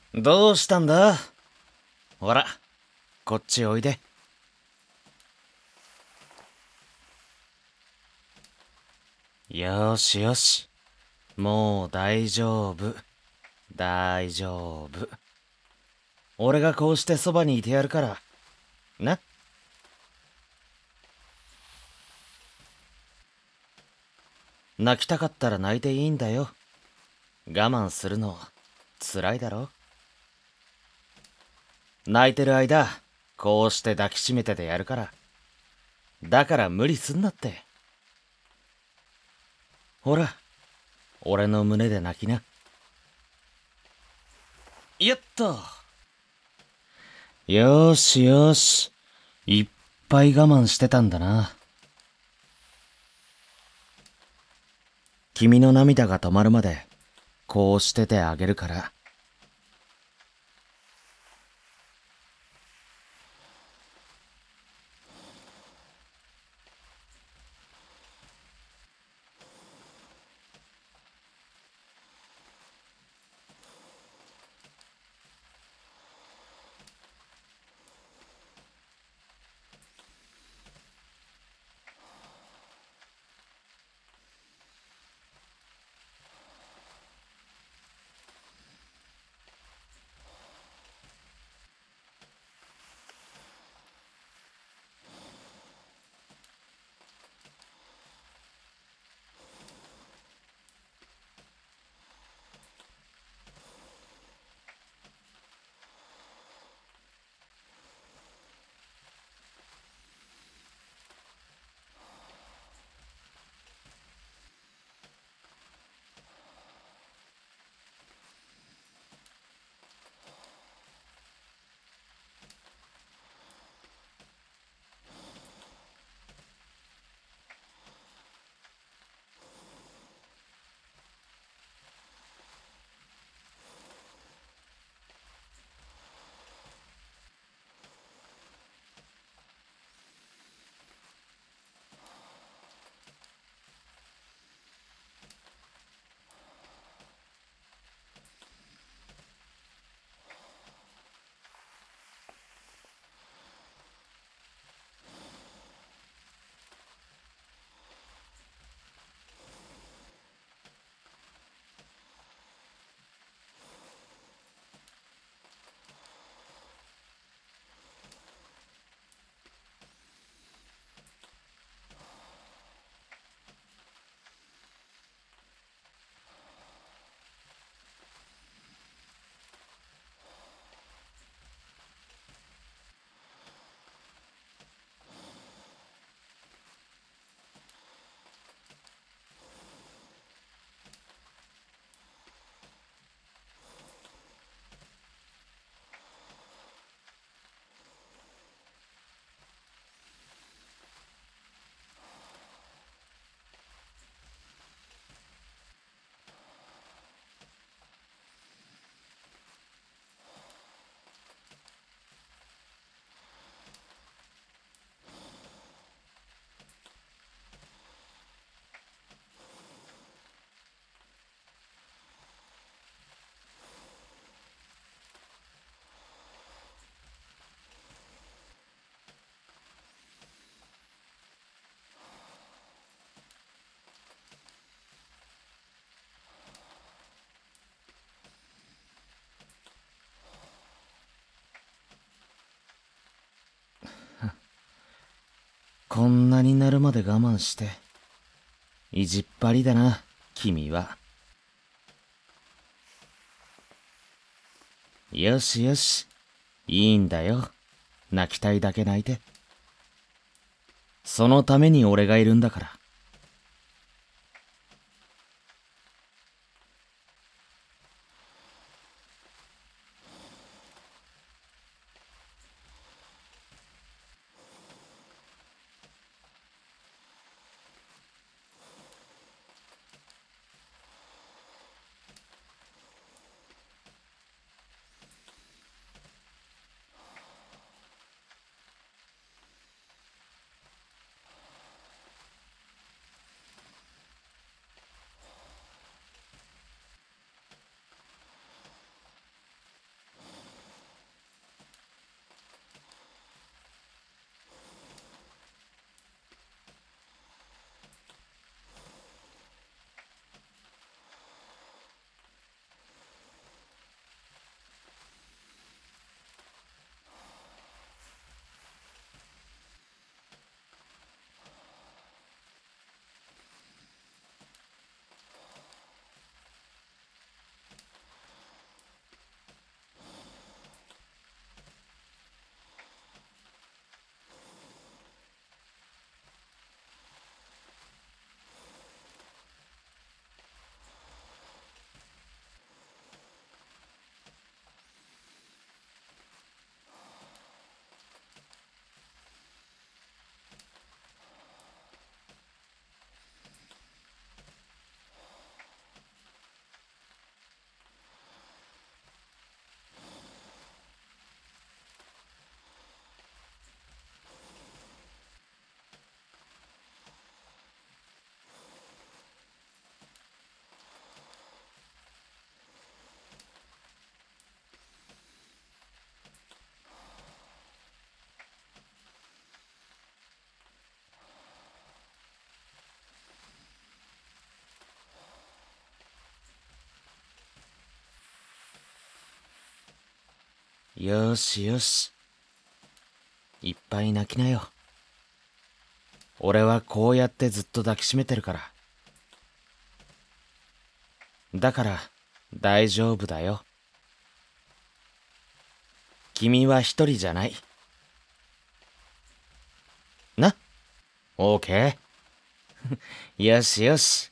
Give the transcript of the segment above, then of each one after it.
どうしたんだ？ほら、こっちおいで。よしよし。もう大丈夫。大丈夫。俺がこうしてそばにいてやるから。な。泣きたかったら泣いていいんだよ。我慢するの、辛いだろ？泣いてる間、こうして抱きしめててやるから。だから無理すんなって。ほら、俺の胸で泣きな。やった。よーしよし。いっぱい我慢してたんだな。君の涙が止まるまで、こうしててあげるから。こんなになるまで我慢して。意地っ張りだな、君は。よしよし。いいんだよ。泣きたいだけ泣いて。そのために俺がいるんだから。 よしよし。いっぱい泣きなよ。俺はこうやってずっと抱きしめてるから。だから、大丈夫だよ。君は一人じゃない。な、オーケー。よしよし。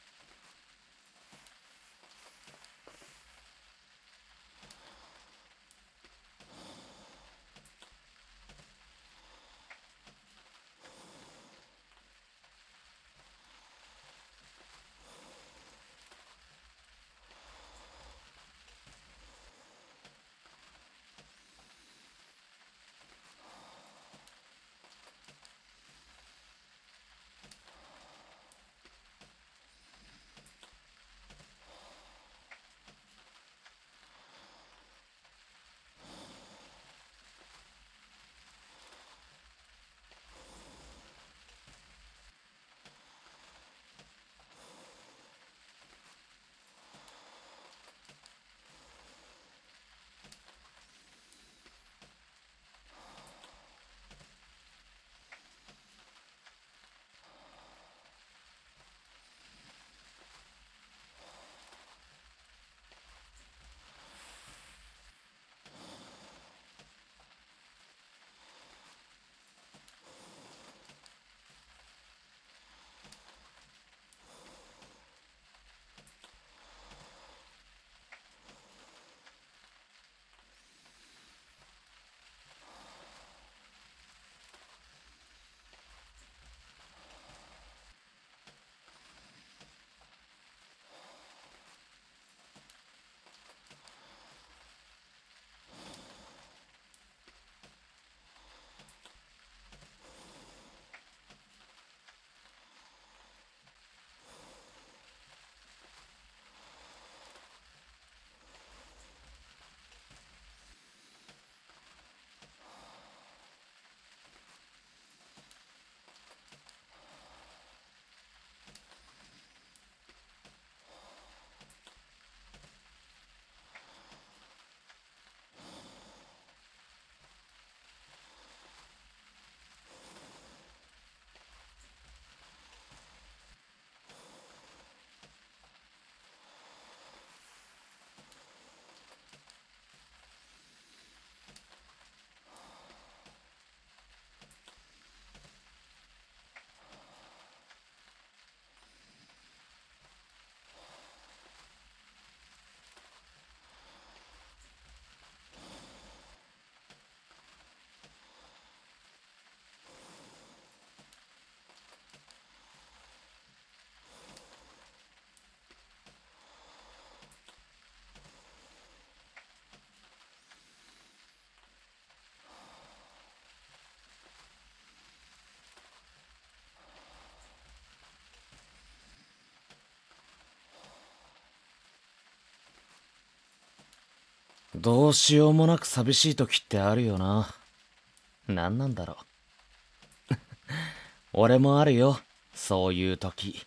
どうしようもなく寂しい時ってあるよな。なんなんだろう。俺もあるよ、そういう時。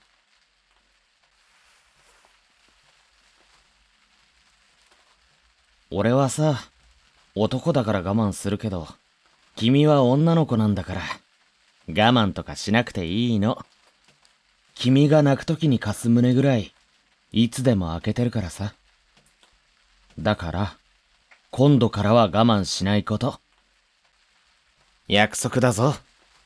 俺はさ、男だから我慢するけど、君は女の子なんだから、我慢とかしなくていいの。君が泣く時に貸す胸ぐらい、いつでも開けてるからさ。だから、今度からは我慢しないこと。約束だぞ。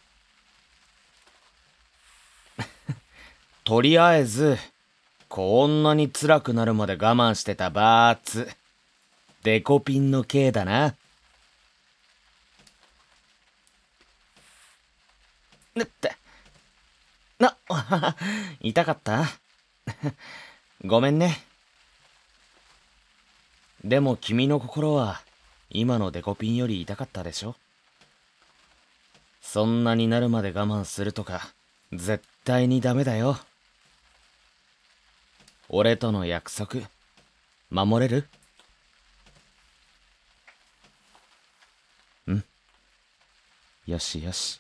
とりあえず、こんなに辛くなるまで我慢してたバーツ。デコピンの刑だな。って、痛かったごめんね。でも君の心は、今のデコピンより痛かったでしょ。そんなになるまで我慢するとか、絶対にダメだよ。俺との約束、守れる？うん。よしよし。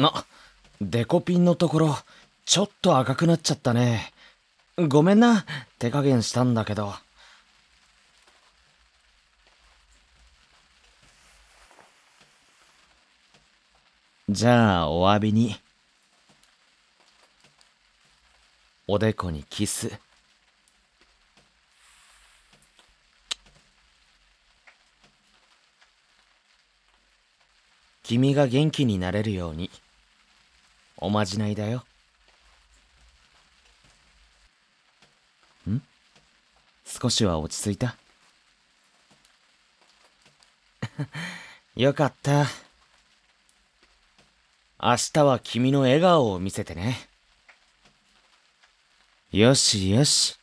デコピンのところ、ちょっと赤くなっちゃったね。ごめんな、手加減したんだけど。じゃあ、お詫びに。おでこにキス。君が元気になれるように。おまじないだよ。少しは落ち着いた？よかった。明日は君の笑顔を見せてね。よしよし。